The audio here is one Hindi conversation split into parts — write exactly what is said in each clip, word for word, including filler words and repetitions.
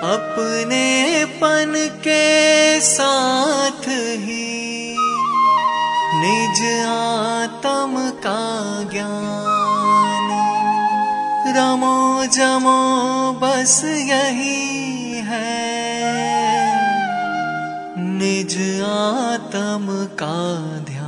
अपनेपन के साथ ही निज आत्म का ज्ञान, रमो जमो बस यही है निज आत्म का ध्यान।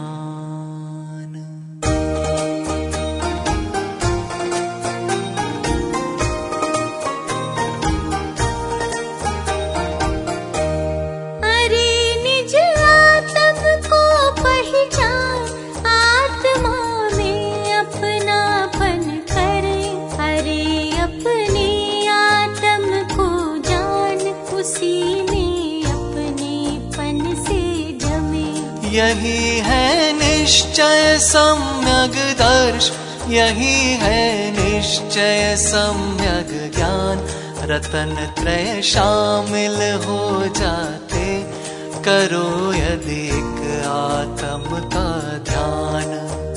यही है निश्चय सम्यग दर्श, यही है निश्चय सम्यग ज्ञान। रतन त्रय शामिल हो जाते, करो यदि एक आत्म का ध्यान।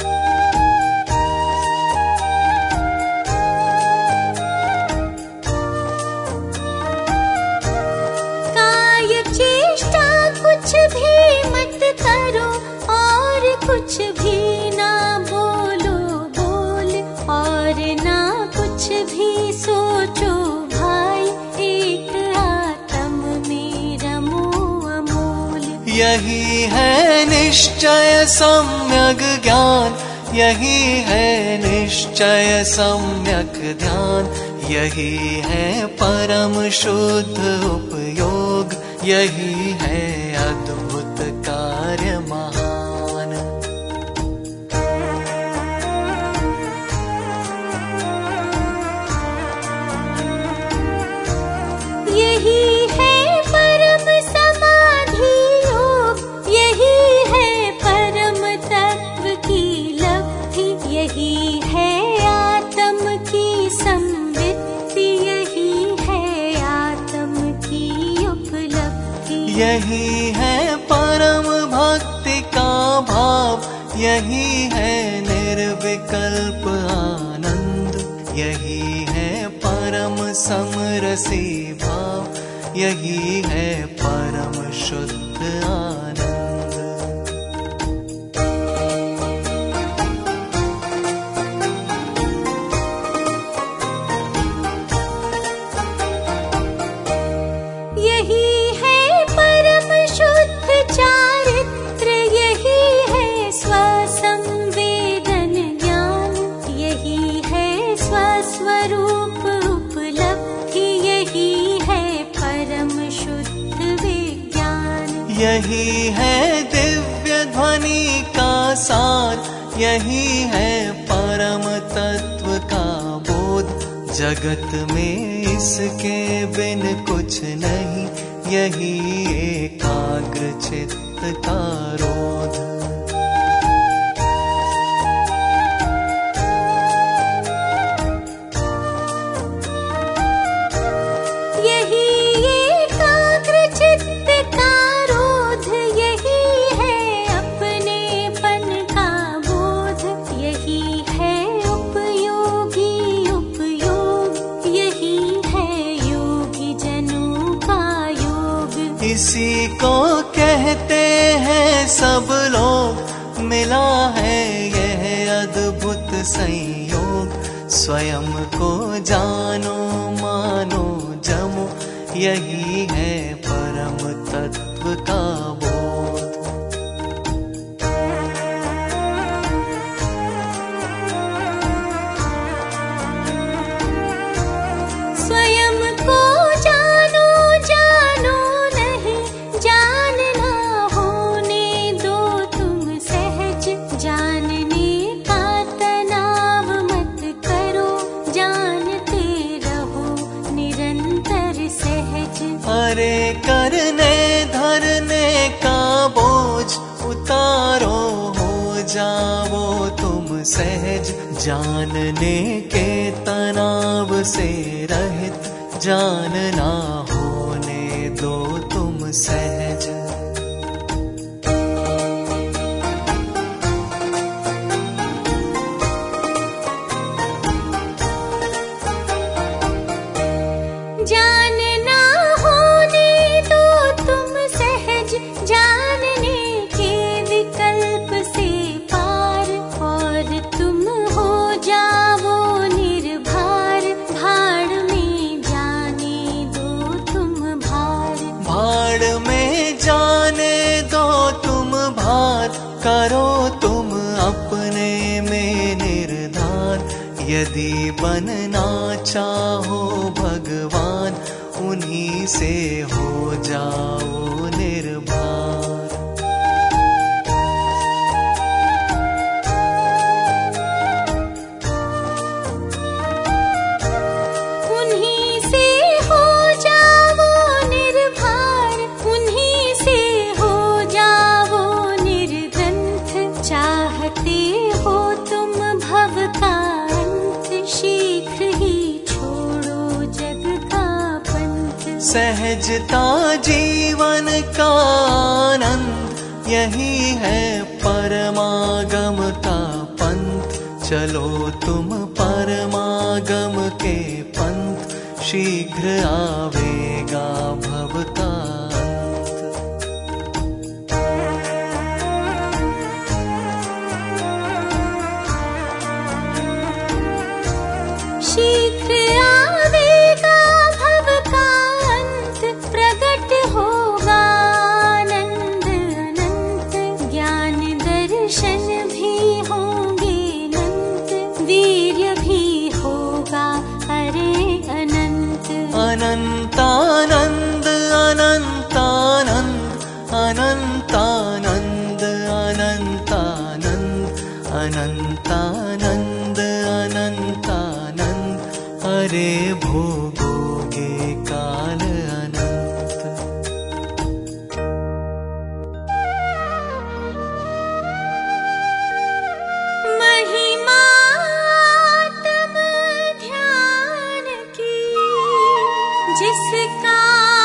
काय चेष्टा कुछ भी मत करो, और कुछ भी ना बोलो बोल, और ना कुछ भी सोचो भाई, एक आत्म में रमो अमोल। यही है निश्चय सम्यक ज्ञान, यही है निश्चय सम्यक ध्यान। यही है परम शुद्ध उपयोग, यही है अद्भुत कार्य महान। यही है परम समाधि योग, यही है परम तत्व की लब्धि, यही है आत्म की संवित्ति, यही है आत्म की उपलब्धि। यही है परम भक्ति का भाव, यही है निर्विकल्प आनंद। यही है परम समरसी भाव, यही है परम शुद्ध आनंद। यही है परम शुद्ध चारित्र, यही है स्वसंवेदन ज्ञान, यही है स्वस्वरूप उपलब्धि, यही है परम शुद्ध विज्ञान। यही है दिव्य ध्वनि का सार, यही है परम तत्व का बोध। जगत में इसके बिन कुछ नहीं, यही एकाग्र चित्त का रोध। यही एकाग्र चित्त का रोध, यही है अपनेपन का बोध, यही है उपयोगी उपयोग, यही है योगी जनों का योग। इसी को कहते हैं सब लोग, मिला है यह अद्भुत संयोग। स्वयं को जानो मानो जमो, यही है परम तत्व का बोध। स्वयं को जानो जानो नहीं, जानना होने दो तुम सहज। जानने का तनाव मत करो, जानते रहो निरंतर सहज। अरे करने धरने का बोझ उतारो, हो जाओ तुम सहज। जानने के तनाव से रहित, जानना होने दो तुम सहज। जानना यदि बनना चाहो भगवान, उन्हीं से हो जाओ निर्भर। उन्हीं से हो जाओ निर्भर, उन्हीं से हो जाओ निर्ग्रंथ। चाहते हो तुम भव का अंत, शीघ्र ही छोड़ो जग का पंथ। सहजता जीवन का आनंद, यही है परमागम का पंथ। चलो तुम परमागम के पंथ, शीघ्र आवेगा भव का अंत। शीघ्र आवेगा भव का अंत, प्रगट होगा आनंद अनंत। ज्ञान दर्शन भी होंगे अनंत, वीर्य भी होगा अरे अनंत। अनंतानंद अनंतानंद अनंतानंद अनंतानंद अनंतानंद अनंतानंद, अरे भोगोगे काल अनंत। महिमा तम ध्यान की, जिसका